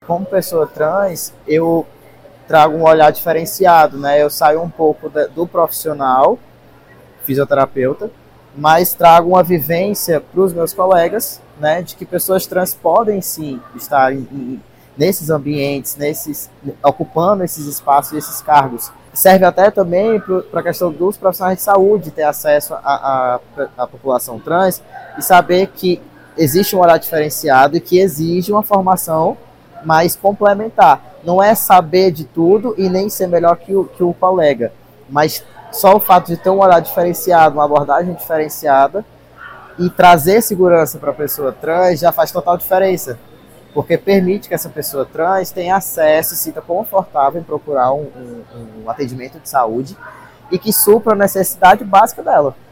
Como pessoa trans, eu trago um olhar diferenciado, né? Eu saio um pouco do profissional, fisioterapeuta, mas trago uma vivência para os meus colegas, né? De que pessoas trans podem sim estar nesses ambientes, ocupando esses espaços, esses cargos. Serve até também para a questão dos profissionais de saúde ter acesso à população trans e saber que existe um olhar diferenciado e que exige uma formação mais complementar. Não é saber de tudo e nem ser melhor que o colega, mas só o fato de ter um olhar diferenciado, uma abordagem diferenciada e trazer segurança para a pessoa trans já faz total diferença, porque permite que essa pessoa trans tenha acesso, se sinta confortável em procurar um atendimento de saúde e que supra a necessidade básica dela.